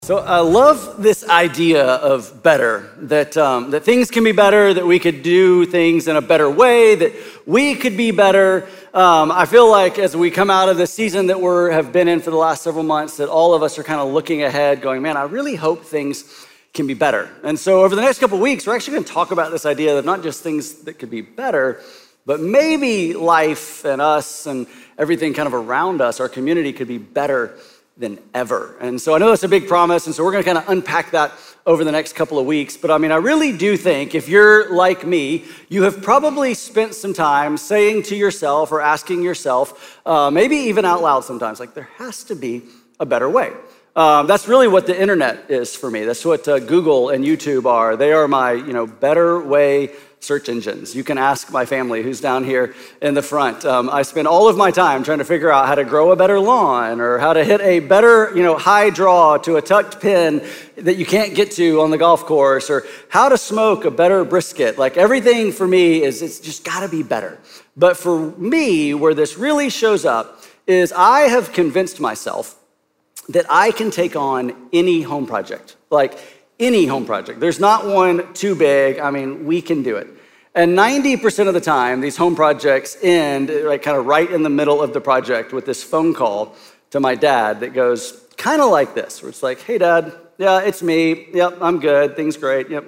So I love this idea of better, that things can be better, that we could do things in a better way, that we could be better. I feel like as we come out of the season that we have been in for the last several months, that all of us are kind of looking ahead going, man, I really hope things can be better. And so over the next couple of weeks, we're actually going to talk about this idea of not just things that could be better, but maybe life and us and everything kind of around us, our community could be better than ever. And so I know that's a big promise, and so we're gonna kind of unpack that over the next couple of weeks. But I mean, I really do think if you're like me, you have probably spent some time saying to yourself or asking yourself, maybe even out loud sometimes, like there has to be a better way. That's really what the internet is for me. That's what Google and YouTube are. They are my, better way search engines. You can ask my family who's down here in the front. I spend all of my time trying to figure out how to grow a better lawn or how to hit a better, high draw to a tucked pin that you can't get to on the golf course, or how to smoke a better brisket. Like everything for me it's just gotta be better. But for me, where this really shows up is I have convinced myself that I can take on any home project, like any home project. There's not one too big. I mean, we can do it. And 90% of the time, these home projects end kind of right in the middle of the project with this phone call to my dad that goes kind of like this, where it's like, hey, Dad, yeah, it's me. Yep, I'm good. Things great. Yep.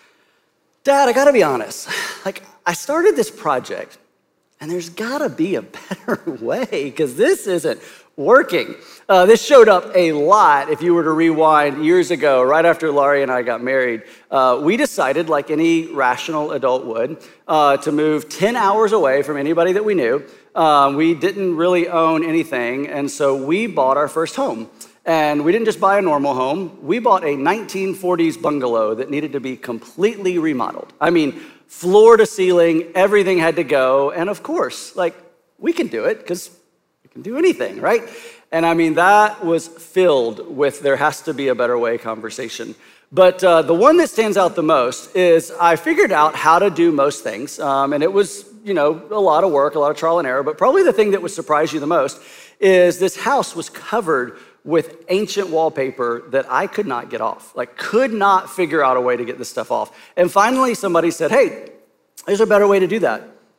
Dad, I gotta be honest. I started this project, and there's gotta be a better way, because this isn't working. This showed up a lot if you were to rewind years ago, right after Laurie and I got married. We decided, like any rational adult would, to move 10 hours away from anybody that we knew. We didn't really own anything, and so we bought our first home. And we didn't just buy a normal home. We bought a 1940s bungalow that needed to be completely remodeled. I mean, floor to ceiling, everything had to go. And of course, we can do it because we can do anything, right? And I mean, that was filled with there has to be a better way conversation. But the one that stands out the most is I figured out how to do most things. And it was, a lot of work, a lot of trial and error. But probably the thing that would surprise you the most is this house was covered with ancient wallpaper that I could not get off. Could not figure out a way to get this stuff off. And finally, somebody said, hey, there's a better way to do that.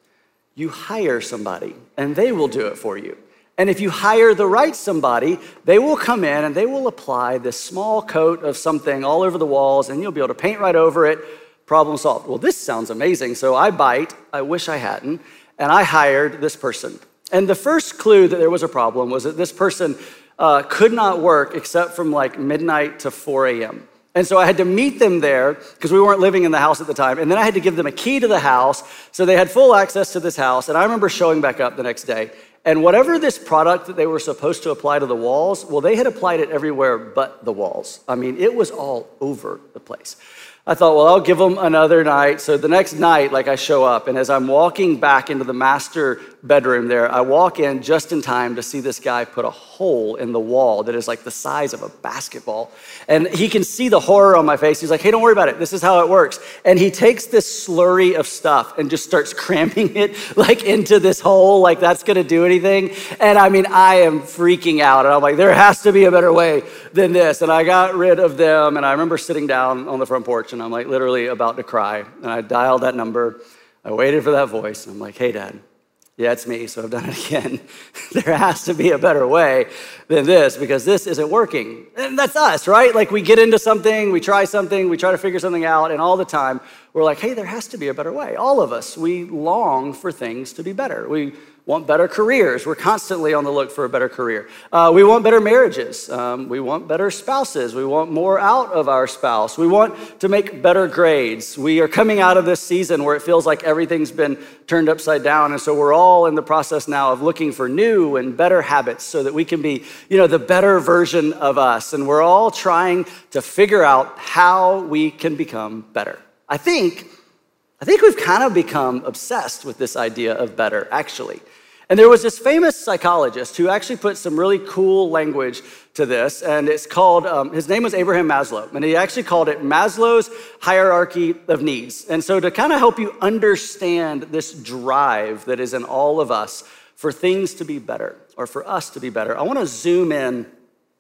You hire somebody, and they will do it for you. And if you hire the right somebody, they will come in and they will apply this small coat of something all over the walls, and you'll be able to paint right over it. Problem solved. Well, this sounds amazing. So I bite, I wish I hadn't, and I hired this person. And the first clue that there was a problem was that this person could not work except from midnight to 4 a.m. And so I had to meet them there because we weren't living in the house at the time. And then I had to give them a key to the house so they had full access to this house. And I remember showing back up the next day. And whatever this product that they were supposed to apply to the walls, well, they had applied it everywhere but the walls. I mean, it was all over the place. I thought, well, I'll give them another night. So the next night, I show up, and as I'm walking back into the master bedroom there, I walk in just in time to see this guy put a hole in the wall that is the size of a basketball. And he can see the horror on my face. He's like, hey, don't worry about it. This is how it works. And he takes this slurry of stuff and just starts cramming it into this hole, that's gonna do anything. And I mean, I am freaking out. And I'm like, there has to be a better way than this. And I got rid of them. And I remember sitting down on the front porch, and I'm literally about to cry. And I dialed that number. I waited for that voice. And I'm like, hey, Dad. Yeah, it's me, so I've done it again. There has to be a better way than this because this isn't working. And that's us, right? We get into something, we try to figure something out, and all the time we're like, hey, there has to be a better way. All of us, we long for things to be better. We want better careers. We're constantly on the look for a better career. We want better marriages. We want better spouses. We want more out of our spouse. We want to make better grades. We are coming out of this season where it feels like everything's been turned upside down. And so we're all in the process now of looking for new and better habits so that we can be, the better version of us. And we're all trying to figure out how we can become better. I think we've kind of become obsessed with this idea of better, actually. And there was this famous psychologist who actually put some really cool language to this, and it's called, his name was Abraham Maslow, and he actually called it Maslow's hierarchy of needs. And so to kind of help you understand this drive that is in all of us for things to be better, or for us to be better, I want to zoom in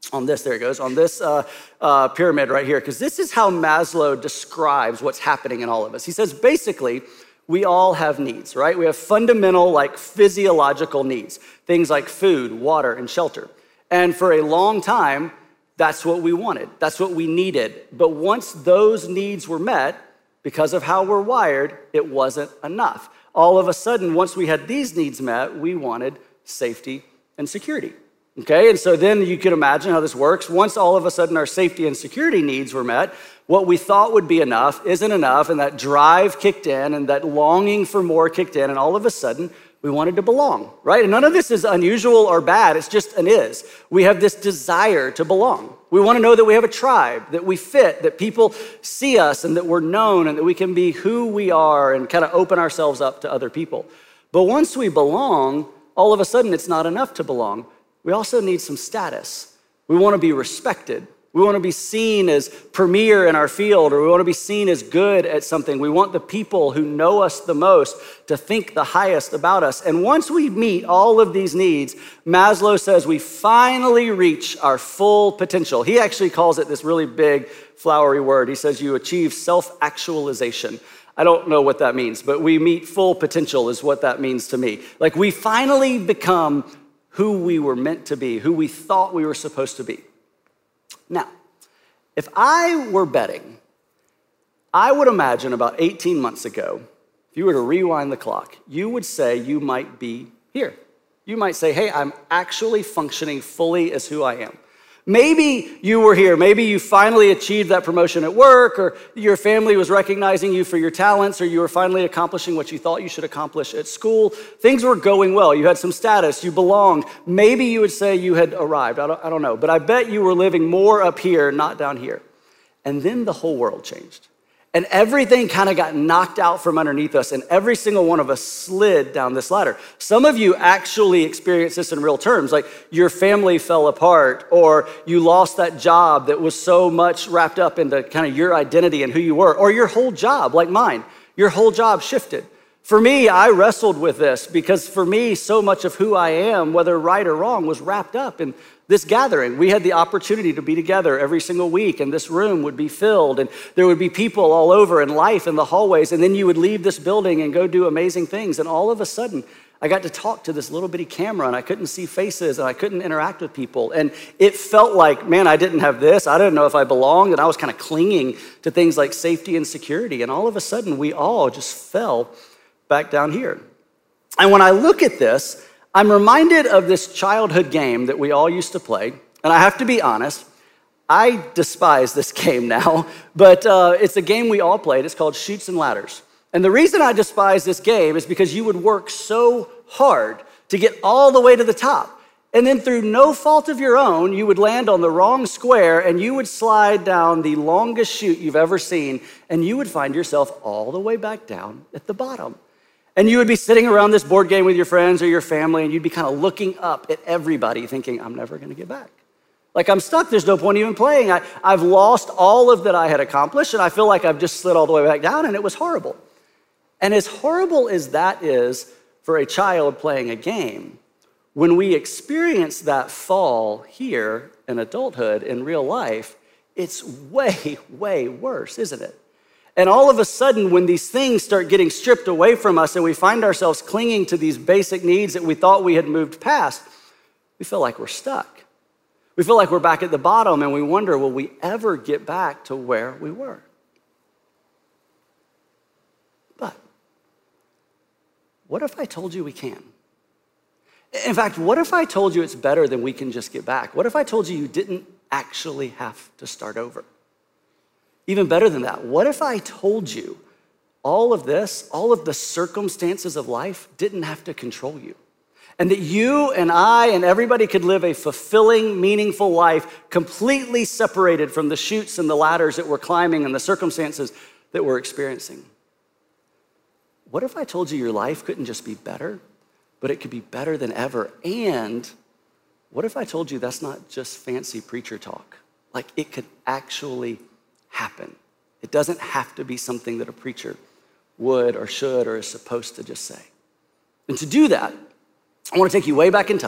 on this, there it goes, on this pyramid right here, because this is how Maslow describes what's happening in all of us. He says, basically, we all have needs, right? We have fundamental, like physiological needs, things like food, water, and shelter. And for a long time, that's what we wanted. That's what we needed. But once those needs were met, because of how we're wired, it wasn't enough. All of a sudden, once we had these needs met, we wanted safety and security. Okay, and so then you can imagine how this works. Once all of a sudden our safety and security needs were met, what we thought would be enough isn't enough, and that drive kicked in, and that longing for more kicked in, and all of a sudden we wanted to belong, right? And none of this is unusual or bad, it's just an is. We have this desire to belong. We want to know that we have a tribe, that we fit, that people see us, and that we're known, and that we can be who we are and kind of open ourselves up to other people. But once we belong, all of a sudden it's not enough to belong. We also need some status. We want to be respected. We want to be seen as premier in our field, or we want to be seen as good at something. We want the people who know us the most to think the highest about us. And once we meet all of these needs, Maslow says we finally reach our full potential. He actually calls it this really big, flowery word. He says you achieve self-actualization. I don't know what that means, but we meet full potential is what that means to me. Like we finally become who we were meant to be, who we thought we were supposed to be. Now, if I were betting, I would imagine about 18 months ago, if you were to rewind the clock, you would say you might be here. You might say, hey, I'm actually functioning fully as who I am. Maybe you were here. Maybe you finally achieved that promotion at work, or your family was recognizing you for your talents, or you were finally accomplishing what you thought you should accomplish at school. Things were going well. You had some status. You belonged. Maybe you would say you had arrived. I don't know. But I bet you were living more up here, not down here. And then the whole world changed. And everything kind of got knocked out from underneath us, and every single one of us slid down this ladder. Some of you actually experienced this in real terms, like your family fell apart, or you lost that job that was so much wrapped up into kind of your identity and who you were, or your whole job, like mine, your whole job shifted. For me, I wrestled with this because for me, so much of who I am, whether right or wrong, was wrapped up in this gathering. We had the opportunity to be together every single week, and this room would be filled, and there would be people all over and life in the hallways, and then you would leave this building and go do amazing things. And all of a sudden, I got to talk to this little bitty camera, and I couldn't see faces, and I couldn't interact with people. And it felt like, man, I didn't have this. I didn't know if I belonged, and I was kind of clinging to things like safety and security. And all of a sudden, we all just fell back down here. And when I look at this, I'm reminded of this childhood game that we all used to play. And I have to be honest, I despise this game now, but it's a game we all played. It's called Chutes and Ladders. And the reason I despise this game is because you would work so hard to get all the way to the top. And then through no fault of your own, you would land on the wrong square, and you would slide down the longest chute you've ever seen, and you would find yourself all the way back down at the bottom. And you would be sitting around this board game with your friends or your family, and you'd be kind of looking up at everybody thinking, I'm never gonna get back. Like, I'm stuck, there's no point even playing. I've lost all of that I had accomplished, and I feel like I've just slid all the way back down, and it was horrible. And as horrible as that is for a child playing a game, when we experience that fall here in adulthood, in real life, it's way, way worse, isn't it? And all of a sudden, when these things start getting stripped away from us and we find ourselves clinging to these basic needs that we thought we had moved past, we feel like we're stuck. We feel like we're back at the bottom, and we wonder, will we ever get back to where we were? But what if I told you we can? In fact, what if I told you it's better than we can just get back? What if I told you you didn't actually have to start over? Even better than that, what if I told you all of this, all of the circumstances of life didn't have to control you? And that you and I and everybody could live a fulfilling, meaningful life completely separated from the chutes and the ladders that we're climbing and the circumstances that we're experiencing? What if I told you your life couldn't just be better, but it could be better than ever? And what if I told you that's not just fancy preacher talk? Like, it could actually happen. It doesn't have to be something that a preacher would or should or is supposed to just say. And to do that, I want to take you way back in time.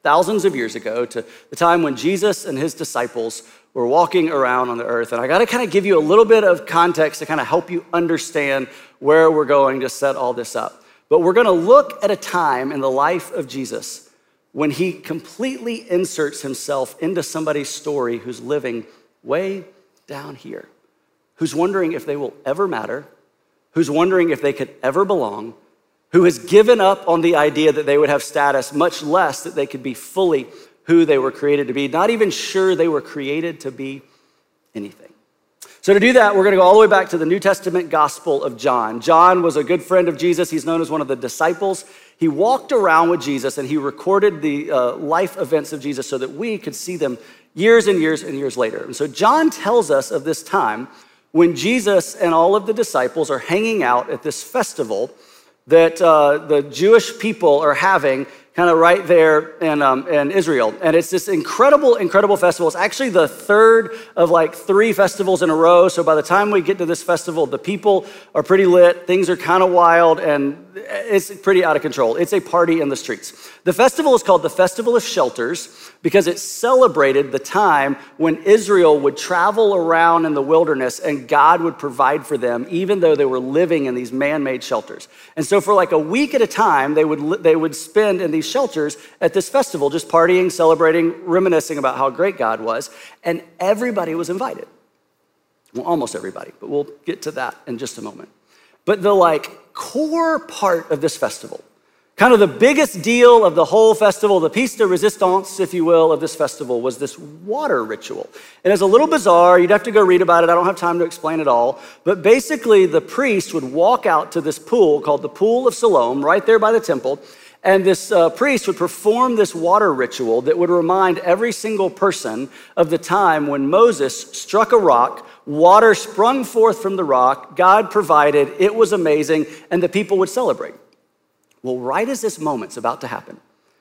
thousands of years ago to the time when Jesus and his disciples were walking around on the earth. And I gotta kind of give you a little bit of context to kind of help you understand where we're going to set all this up. But we're gonna look at a time in the life of Jesus when he completely inserts himself into somebody's story who's living way down here, who's wondering if they will ever matter, who's wondering if they could ever belong, who has given up on the idea that they would have status, much less that they could be fully who they were created to be, not even sure they were created to be anything. So to do that, we're gonna go all the way back to the New Testament Gospel of John. John was a good friend of Jesus. He's known as one of the disciples. He walked around with Jesus and he recorded the life events of Jesus so that we could see them years and years and years later. And so John tells us of this time when Jesus and all of the disciples are hanging out at this festival that the Jewish people are having kind of right there in Israel. And it's this incredible, incredible festival. It's actually the third of like 3 festivals in a row. So by the time we get to this festival, the people are pretty lit, things are kind of wild, and it's pretty out of control. It's a party in the streets. The festival is called the Festival of Shelters because it celebrated the time when Israel would travel around in the wilderness and God would provide for them, even though they were living in these man-made shelters. And so for like a week at a time, they would spend in these shelters at this festival, just partying, celebrating, reminiscing about how great God was. And everybody was invited. Well, almost everybody, but we'll get to that in just a moment. But the like core part of this festival, kind of the biggest deal of the whole festival, the piece de resistance, if you will, of this festival was this water ritual. And it's a little bizarre. You'd have to go read about it. I don't have time to explain it all. But basically, the priest would walk out to this pool called the Pool of Siloam, right there by the temple. And this priest would perform this water ritual that would remind every single person of the time when Moses struck a rock, water sprung forth from the rock, God provided, it was amazing, and the people would celebrate. Well, right as this moment's about to happen,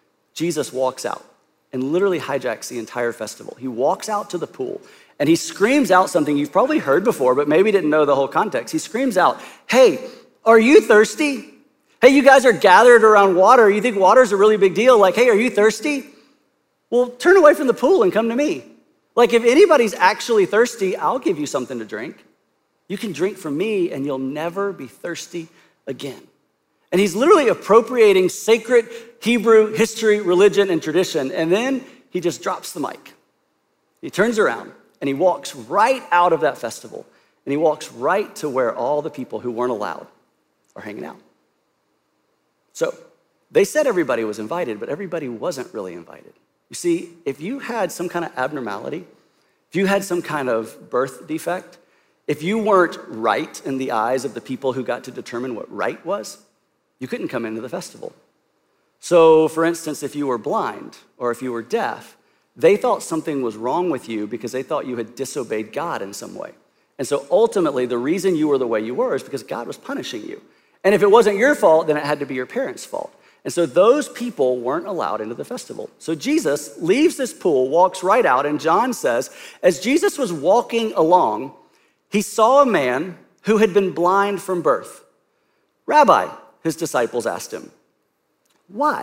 Jesus walks out and literally hijacks the entire festival. He walks out to the pool and he screams out something you've probably heard before, but maybe didn't know the whole context. He screams out, "Hey, are you thirsty? Hey, you guys are gathered around water. You think water's a really big deal? Like, hey, are you thirsty? Well, turn away from the pool and come to me. Like, if anybody's actually thirsty, I'll give you something to drink. You can drink from me and you'll never be thirsty again." And he's literally appropriating sacred Hebrew history, religion, and tradition. And then he just drops the mic. He turns around and he walks right out of that festival. And he walks right to where all the people who weren't allowed are hanging out. So they said everybody was invited, but everybody wasn't really invited. You see, if you had some kind of abnormality, if you had some kind of birth defect, if you weren't right in the eyes of the people who got to determine what right was, you couldn't come into the festival. So for instance, if you were blind or if you were deaf, they thought something was wrong with you because they thought you had disobeyed God in some way. And so ultimately, the reason you were the way you were is because God was punishing you. And if it wasn't your fault, then it had to be your parents' fault. And so those people weren't allowed into the festival. So Jesus leaves this pool, walks right out, and John says, as Jesus was walking along, he saw a man who had been blind from birth. "Rabbi," his disciples asked him, "why?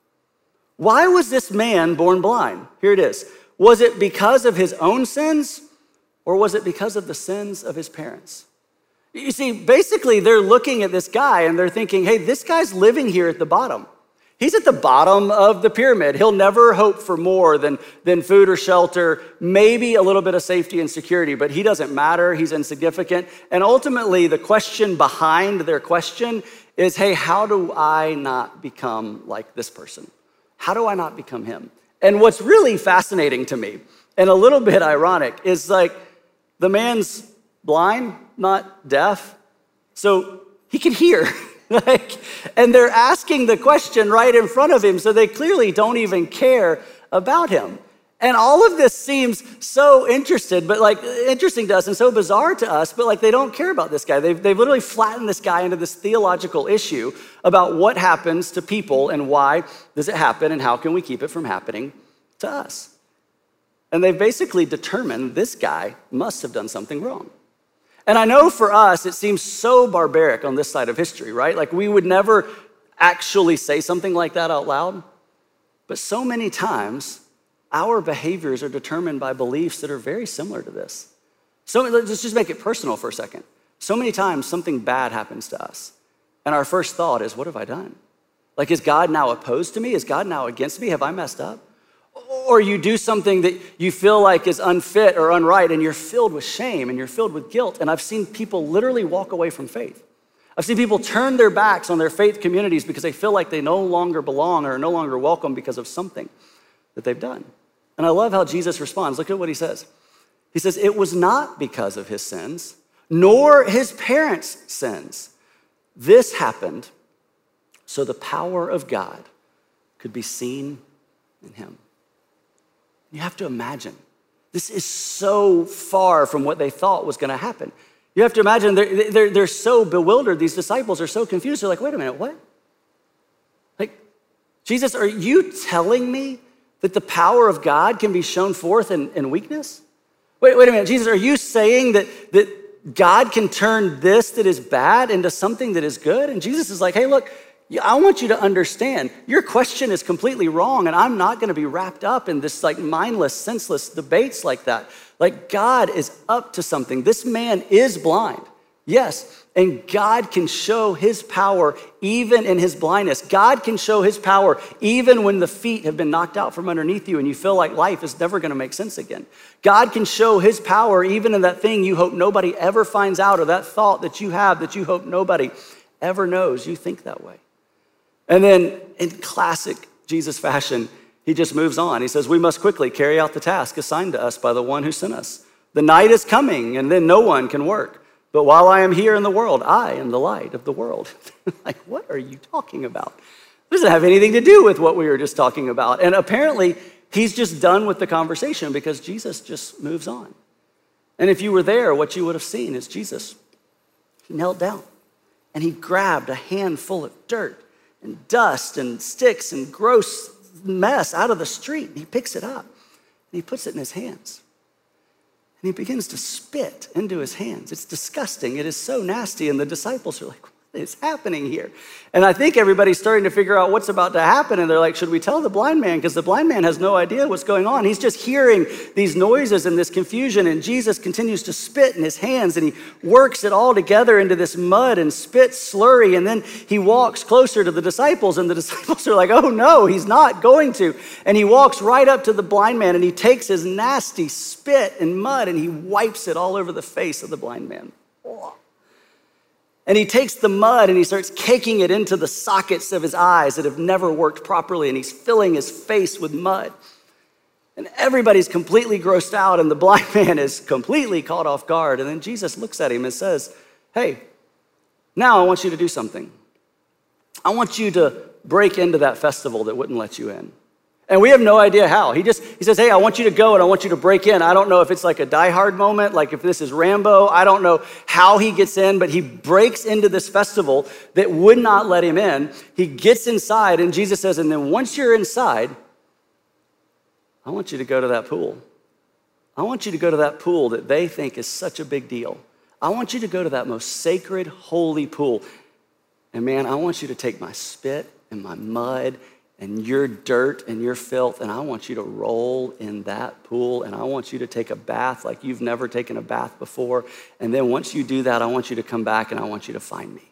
Why was this man born blind?" Here it is. "Was it because of his own sins, or was it because of the sins of his parents?" You see, basically, they're looking at this guy and they're thinking, hey, this guy's living here at the bottom. He's at the bottom of the pyramid. He'll never hope for more than food or shelter, maybe a little bit of safety and security, but he doesn't matter. He's insignificant. And ultimately, the question behind their question is, hey, how do I not become like this person? How do I not become him? And what's really fascinating to me, and a little bit ironic, is like the man's blind, not deaf, so he can hear. And they're asking the question right in front of him, so they clearly don't even care about him. And all of this seems so interesting to us and so bizarre to us, but they don't care about this guy. They've literally flattened this guy into this theological issue about what happens to people and why does it happen and how can we keep it from happening to us. And they've basically determined this guy must have done something wrong. And I know for us, it seems so barbaric on this side of history, right? Like we would never actually say something like that out loud. But so many times, our behaviors are determined by beliefs that are very similar to this. So let's just make it personal for a second. So many times something bad happens to us, and our first thought is, what have I done? Like, is God now opposed to me? Is God now against me? Have I messed up? Or you do something that you feel like is unfit or unright, and you're filled with shame and you're filled with guilt. And I've seen people literally walk away from faith. I've seen people turn their backs on their faith communities because they feel like they no longer belong or are no longer welcome because of something that they've done. And I love how Jesus responds. Look at what he says. He says, it was not because of his sins, nor his parents' sins. This happened so the power of God could be seen in him. You have to imagine, this is so far from what they thought was going to happen. You have to imagine they're so bewildered. These disciples are so confused. They're like, wait a minute, what? Like, Jesus, are you telling me that the power of God can be shown forth in weakness? Wait a minute, Jesus, are you saying that God can turn this that is bad into something that is good? And Jesus is like, hey, look, I want you to understand, your question is completely wrong, and I'm not going to be wrapped up in this like mindless, senseless debates like that. Like, God is up to something. This man is blind, yes, and God can show his power even in his blindness. God can show his power even when the feet have been knocked out from underneath you and you feel like life is never going to make sense again. God can show his power even in that thing you hope nobody ever finds out, or that thought that you have that you hope nobody ever knows. You think that way. And then in classic Jesus fashion, he just moves on. He says, we must quickly carry out the task assigned to us by the one who sent us. The night is coming, and then no one can work. But while I am here in the world, I am the light of the world. Like, what are you talking about? It doesn't have anything to do with what we were just talking about. And apparently, he's just done with the conversation because Jesus just moves on. And if you were there, what you would have seen is Jesus, he knelt down, and he grabbed a handful of dirt and dust and sticks and gross mess out of the street. And he picks it up and he puts it in his hands. And he begins to spit into his hands. It's disgusting. It is so nasty. And the disciples are like, what is happening here? And I think everybody's starting to figure out what's about to happen. And they're like, should we tell the blind man? Because the blind man has no idea what's going on. He's just hearing these noises and this confusion. And Jesus continues to spit in his hands. And he works it all together into this mud and spit slurry. And then he walks closer to the disciples. And the disciples are like, oh no, he's not going to. And he walks right up to the blind man. And he takes his nasty spit and mud and he wipes it all over the face of the blind man. Oh. And he takes the mud and he starts caking it into the sockets of his eyes that have never worked properly. And he's filling his face with mud. And everybody's completely grossed out and the blind man is completely caught off guard. And then Jesus looks at him and says, hey, now I want you to do something. I want you to break into that festival that wouldn't let you in. And we have no idea how. He says, hey, I want you to go and I want you to break in. I don't know if it's like a Die Hard moment, like if this is Rambo. I don't know how he gets in, but he breaks into this festival that would not let him in. He gets inside and Jesus says, and then once you're inside, I want you to go to that pool. I want you to go to that pool that they think is such a big deal. I want you to go to that most sacred, holy pool. And man, I want you to take my spit and my mud and your dirt and your filth, and I want you to roll in that pool, and I want you to take a bath like you've never taken a bath before. And then once you do that, I want you to come back and I want you to find me.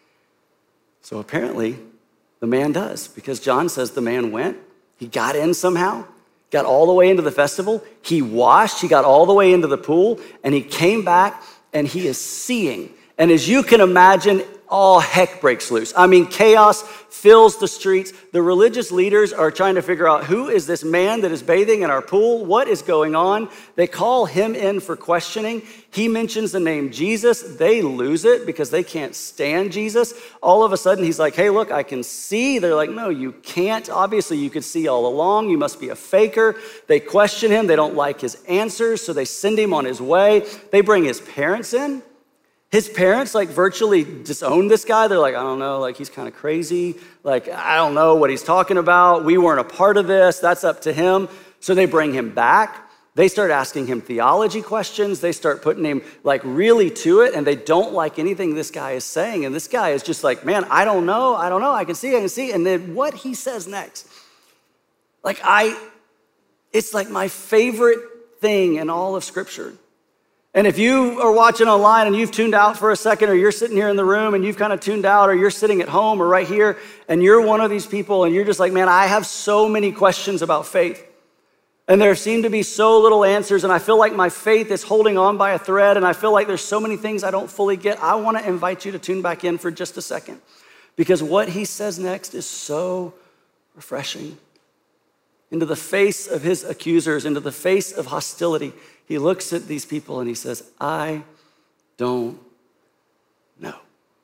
So apparently, the man does, because John says the man went, he got in somehow, got all the way into the festival, he washed, he got all the way into the pool, and he came back and he is seeing. And as you can imagine, all heck breaks loose. I mean, chaos fills the streets. The religious leaders are trying to figure out, who is this man that is bathing in our pool? What is going on? They call him in for questioning. He mentions the name Jesus. They lose it because they can't stand Jesus. All of a sudden, he's like, hey, look, I can see. They're like, no, you can't. Obviously, you could see all along. You must be a faker. They question him. They don't like his answers, so they send him on his way. They bring his parents in. His parents like virtually disown this guy. They're like, I don't know, like he's kind of crazy. Like, I don't know what he's talking about. We weren't a part of this. That's up to him. So they bring him back. They start asking him theology questions. They start putting him like really to it. And they don't like anything this guy is saying. And this guy is just like, man, I don't know. I can see. And then what he says next It's like my favorite thing in all of Scripture. And if you are watching online and you've tuned out for a second, or you're sitting here in the room and you've kind of tuned out, or you're sitting at home or right here, and you're one of these people and you're just like, man, I have so many questions about faith. And there seem to be so little answers, and I feel like my faith is holding on by a thread, and I feel like there's so many things I don't fully get. I want to invite you to tune back in for just a second, because what he says next is so refreshing. Into the face of his accusers, into the face of hostility, he looks at these people and he says, I don't know.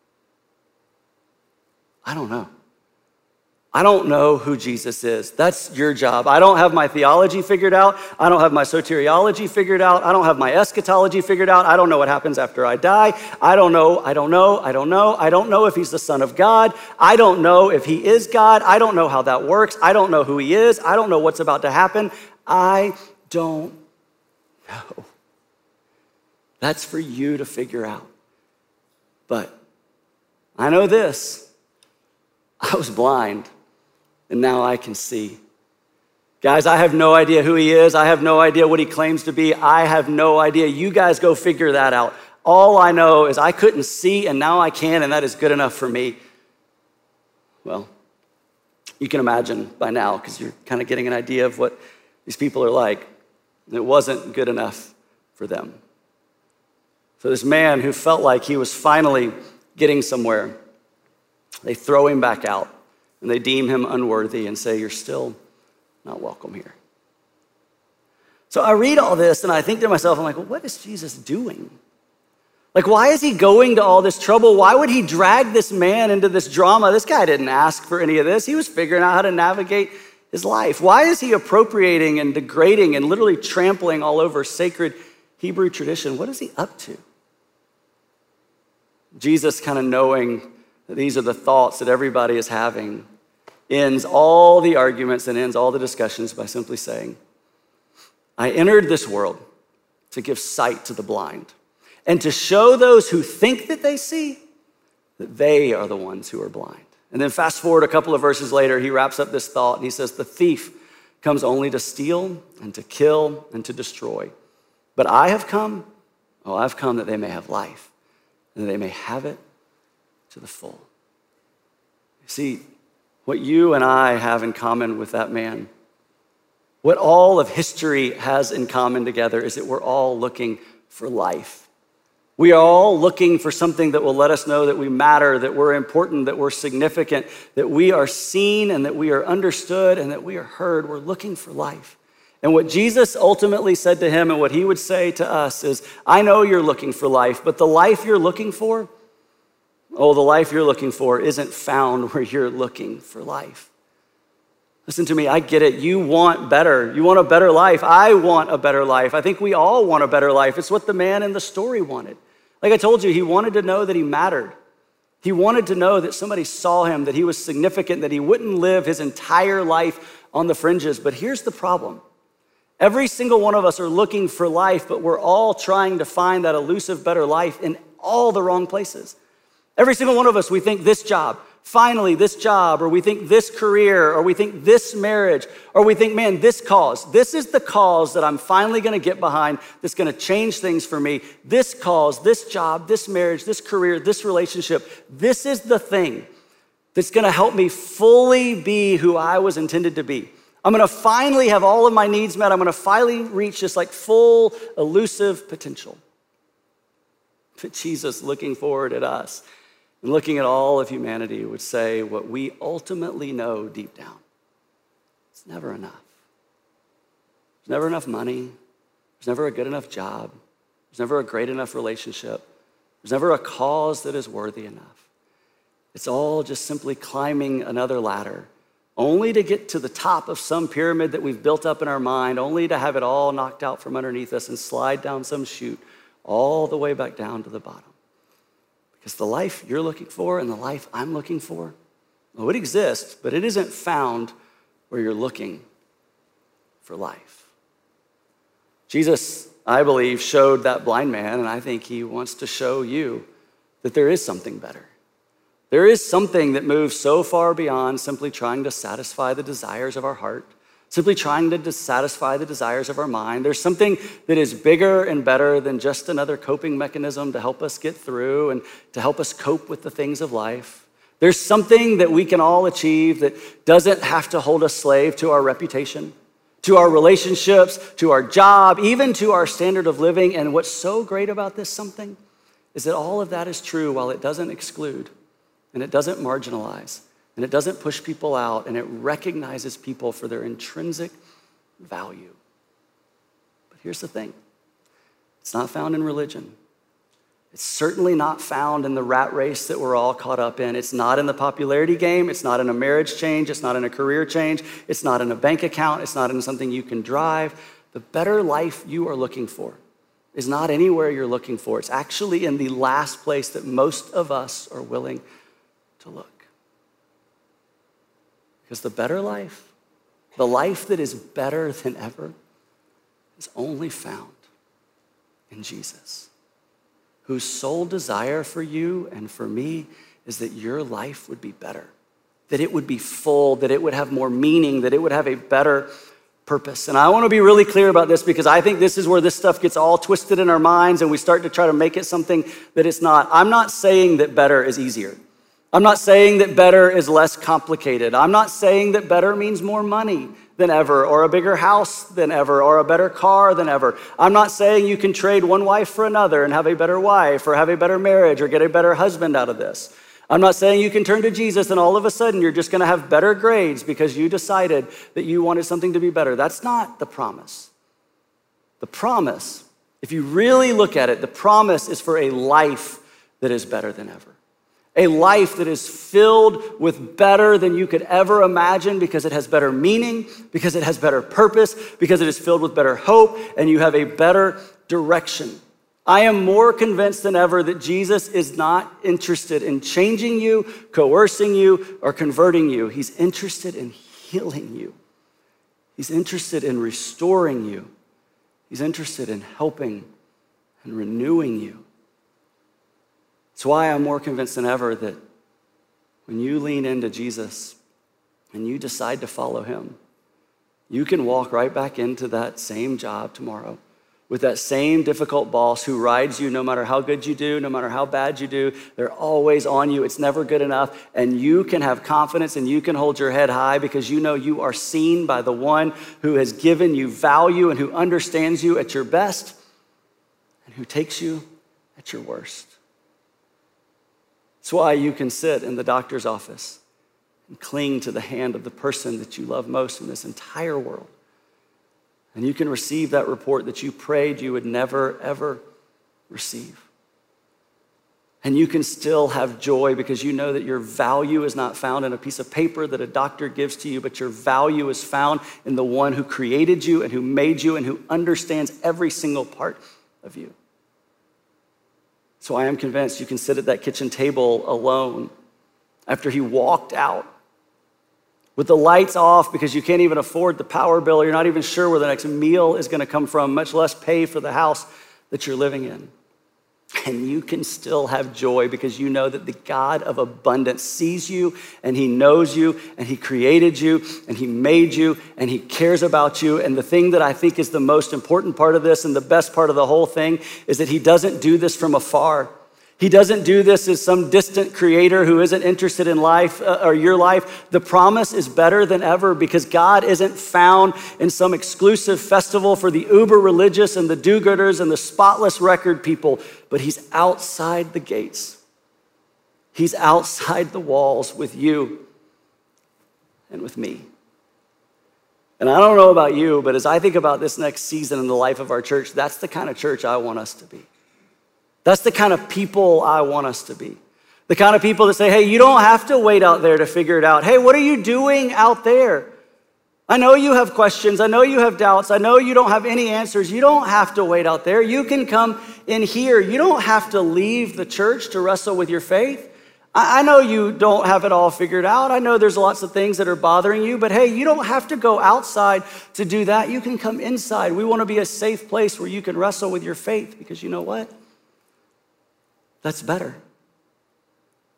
I don't know. I don't know who Jesus is. That's your job. I don't have my theology figured out. I don't have my soteriology figured out. I don't have my eschatology figured out. I don't know what happens after I die. I don't know if he's the Son of God. I don't know if he is God. I don't know how that works. I don't know who he is. I don't know what's about to happen. I don't know. That's for you to figure out. But I know this. I was blind, and now I can see. Guys, I have no idea who he is. I have no idea what he claims to be. I have no idea. You guys go figure that out. All I know is I couldn't see, and now I can, and that is good enough for me. Well, you can imagine by now, because you're kind of getting an idea of what these people are like. It wasn't good enough for them. So this man who felt like he was finally getting somewhere, they throw him back out, and they deem him unworthy and say, you're still not welcome here. So I read all this, and I think to myself, I'm like, well, what is Jesus doing? Like, why is he going to all this trouble? Why would he drag this man into this drama? This guy didn't ask for any of this. He was figuring out how to navigate his life. Why is he appropriating and degrading and literally trampling all over sacred Hebrew tradition? What is he up to? Jesus, kind of knowing that these are the thoughts that everybody is having, ends all the arguments and ends all the discussions by simply saying, I entered this world to give sight to the blind and to show those who think that they see that they are the ones who are blind. And then fast forward a couple of verses later, he wraps up this thought and he says, the thief comes only to steal and to kill and to destroy. But I've come that they may have life and that they may have it to the full. You see, what you and I have in common with that man, what all of history has in common together, is that we're all looking for life. We are all looking for something that will let us know that we matter, that we're important, that we're significant, that we are seen and that we are understood and that we are heard. We're looking for life. And what Jesus ultimately said to him and what he would say to us is, I know you're looking for life, but the life you're looking for, the life you're looking for isn't found where you're looking for life. Listen to me, I get it. You want better. You want a better life. I want a better life. I think we all want a better life. It's what the man in the story wanted. Like I told you, he wanted to know that he mattered. He wanted to know that somebody saw him, that he was significant, that he wouldn't live his entire life on the fringes. But here's the problem. Every single one of us are looking for life, but we're all trying to find that elusive better life in all the wrong places. Every single one of us, we think this job, finally this job, or we think this career, or we think this marriage, or we think, man, this cause. This is the cause that I'm finally gonna get behind that's gonna change things for me. This cause, this job, this marriage, this career, this relationship, this is the thing that's gonna help me fully be who I was intended to be. I'm gonna finally have all of my needs met. I'm gonna finally reach this like full, elusive potential. But Jesus, looking forward at us, and looking at all of humanity, would say what we ultimately know deep down. It's never enough. There's never enough money. There's never a good enough job. There's never a great enough relationship. There's never a cause that is worthy enough. It's all just simply climbing another ladder, only to get to the top of some pyramid that we've built up in our mind, only to have it all knocked out from underneath us and slide down some chute all the way back down to the bottom. Because the life you're looking for and the life I'm looking for, well, it exists, but it isn't found where you're looking for life. Jesus, I believe, showed that blind man, and I think he wants to show you that there is something better. There is something that moves so far beyond simply trying to satisfy the desires of our heart, simply trying to satisfy the desires of our mind. There's something that is bigger and better than just another coping mechanism to help us get through and to help us cope with the things of life. There's something that we can all achieve that doesn't have to hold us slave to our reputation, to our relationships, to our job, even to our standard of living. And what's so great about this something is that all of that is true while it doesn't exclude and it doesn't marginalize and it doesn't push people out, and it recognizes people for their intrinsic value. But here's the thing. It's not found in religion. It's certainly not found in the rat race that we're all caught up in. It's not in the popularity game. It's not in a marriage change. It's not in a career change. It's not in a bank account. It's not in something you can drive. The better life you are looking for is not anywhere you're looking for. It's actually in the last place that most of us are willing to look. Because the better life, the life that is better than ever, is only found in Jesus, whose sole desire for you and for me is that your life would be better, that it would be full, that it would have more meaning, that it would have a better purpose. And I want to be really clear about this because I think this is where this stuff gets all twisted in our minds and we start to try to make it something that it's not. I'm not saying that better is easier. I'm not saying that better is less complicated. I'm not saying that better means more money than ever, or a bigger house than ever, or a better car than ever. I'm not saying you can trade one wife for another and have a better wife, or have a better marriage, or get a better husband out of this. I'm not saying you can turn to Jesus and all of a sudden you're just gonna have better grades because you decided that you wanted something to be better. That's not the promise. The promise, if you really look at it, the promise is for a life that is better than ever. A life that is filled with better than you could ever imagine because it has better meaning, because it has better purpose, because it is filled with better hope, and you have a better direction. I am more convinced than ever that Jesus is not interested in changing you, coercing you, or converting you. He's interested in healing you. He's interested in restoring you. He's interested in helping and renewing you. That's why I'm more convinced than ever that when you lean into Jesus and you decide to follow him, you can walk right back into that same job tomorrow with that same difficult boss who rides you no matter how good you do, no matter how bad you do. They're always on you. It's never good enough. And you can have confidence and you can hold your head high because you know you are seen by the one who has given you value and who understands you at your best and who takes you at your worst. That's why you can sit in the doctor's office and cling to the hand of the person that you love most in this entire world. And you can receive that report that you prayed you would never, ever receive. And you can still have joy because you know that your value is not found in a piece of paper that a doctor gives to you, but your value is found in the one who created you and who made you and who understands every single part of you. So I am convinced you can sit at that kitchen table alone after he walked out with the lights off because you can't even afford the power bill. You're not even sure where the next meal is going to come from, much less pay for the house that you're living in. And you can still have joy because you know that the God of abundance sees you and he knows you and he created you and he made you and he cares about you. And the thing that I think is the most important part of this and the best part of the whole thing is that he doesn't do this from afar. He doesn't do this as some distant creator who isn't interested in life or your life. The promise is better than ever because God isn't found in some exclusive festival for the uber religious and the do-gooders and the spotless record people, but he's outside the gates. He's outside the walls with you and with me. And I don't know about you, but as I think about this next season in the life of our church, that's the kind of church I want us to be. That's the kind of people I want us to be. The kind of people that say, hey, you don't have to wait out there to figure it out. Hey, what are you doing out there? I know you have questions. I know you have doubts. I know you don't have any answers. You don't have to wait out there. You can come in here. You don't have to leave the church to wrestle with your faith. I know you don't have it all figured out. I know there's lots of things that are bothering you, but hey, you don't have to go outside to do that. You can come inside. We want to be a safe place where you can wrestle with your faith because you know what? That's better.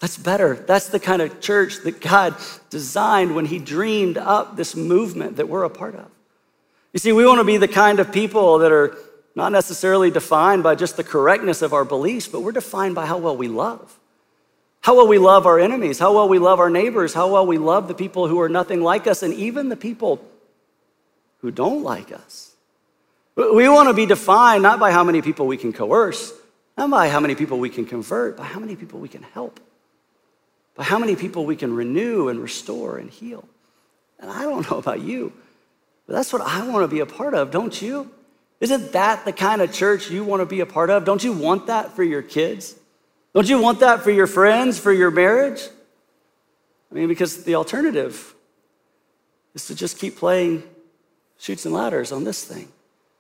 That's better. That's the kind of church that God designed when he dreamed up this movement that we're a part of. You see, we want to be the kind of people that are not necessarily defined by just the correctness of our beliefs, but we're defined by how well we love. How well we love our enemies, how well we love our neighbors, how well we love the people who are nothing like us, and even the people who don't like us. We want to be defined not by how many people we can coerce, not by how many people we can convert, by how many people we can help, by how many people we can renew and restore and heal. And I don't know about you, but that's what I want to be a part of, don't you? Isn't that the kind of church you want to be a part of? Don't you want that for your kids? Don't you want that for your friends, for your marriage? I mean, because the alternative is to just keep playing Chutes and Ladders on this thing.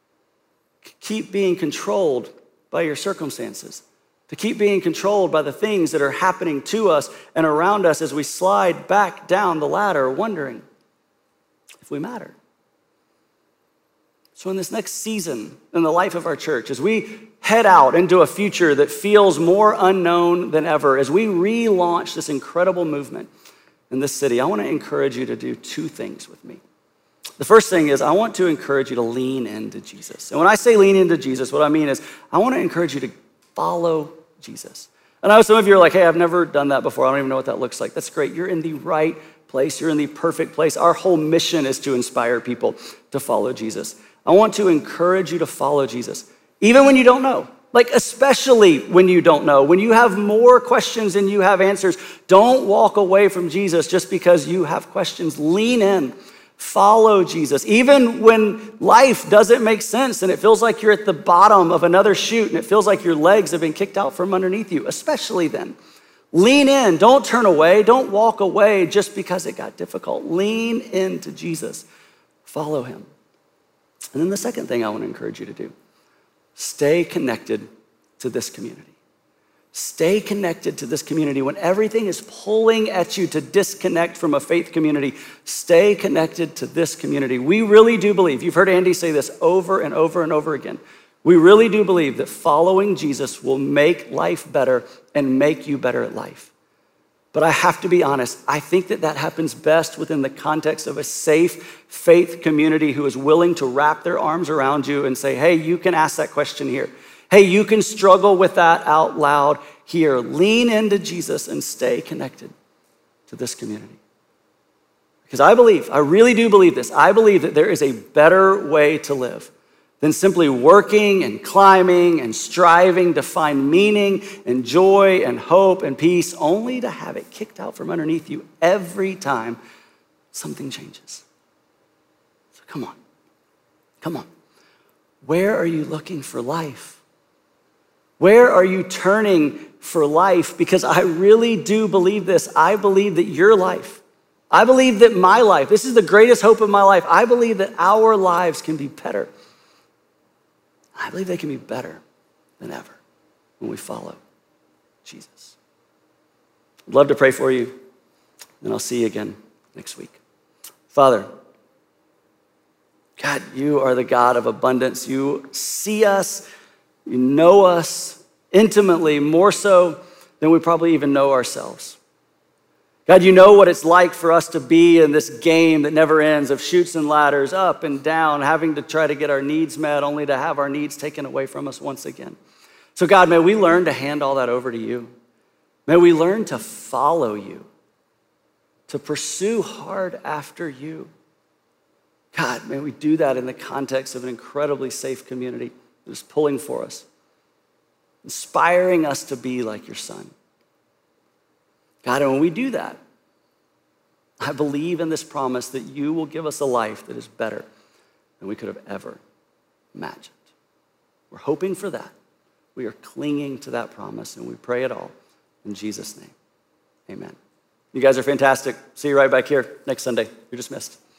Keep being controlled by your circumstances. To keep being controlled by the things that are happening to us and around us as we slide back down the ladder, wondering if we matter. So in this next season in the life of our church, as we head out into a future that feels more unknown than ever, as we relaunch this incredible movement in this city, I want to encourage you to do two things with me. The first thing is I want to encourage you to lean into Jesus. And when I say lean into Jesus, what I mean is I want to encourage you to follow Jesus. And I know some of you are like, hey, I've never done that before. I don't even know what that looks like. That's great. You're in the right place. You're in the perfect place. Our whole mission is to inspire people to follow Jesus. I want to encourage you to follow Jesus, even when you don't know. Like, especially when you don't know. When you have more questions than you have answers, don't walk away from Jesus just because you have questions. Lean in. Follow Jesus. Even when life doesn't make sense and it feels like you're at the bottom of another chute and it feels like your legs have been kicked out from underneath you, especially then. Lean in. Don't turn away. Don't walk away just because it got difficult. Lean into Jesus. Follow him. And then the second thing I want to encourage you to do, stay connected to this community. Stay connected to this community. When everything is pulling at you to disconnect from a faith community, stay connected to this community. We really do believe, you've heard Andy say this over and over and over again, we really do believe that following Jesus will make life better and make you better at life. But I have to be honest, I think that happens best within the context of a safe faith community who is willing to wrap their arms around you and say, hey, you can ask that question here. Hey, you can struggle with that out loud here. Lean into Jesus and stay connected to this community. Because I really do believe this. I believe that there is a better way to live than simply working and climbing and striving to find meaning and joy and hope and peace, only to have it kicked out from underneath you every time something changes. So come on. Where are you looking for life? Where are you turning for life? Because I really do believe this. I believe that your life, I believe that my life, this is the greatest hope of my life. I believe that our lives can be better. I believe they can be better than ever when we follow Jesus. I'd love to pray for you, and I'll see you again next week. Father, God, you are the God of abundance. You see us, you know us intimately, more so than we probably even know ourselves. God, you know what it's like for us to be in this game that never ends of chutes and ladders, up and down, having to try to get our needs met, only to have our needs taken away from us once again. So God, may we learn to hand all that over to you. May we learn to follow you, to pursue hard after you. God, may we do that in the context of an incredibly safe community that is pulling for us, inspiring us to be like your son. God, and when we do that, I believe in this promise that you will give us a life that is better than we could have ever imagined. We're hoping for that. We are clinging to that promise, and we pray it all in Jesus' name. Amen. You guys are fantastic. See you right back here next Sunday. You're dismissed.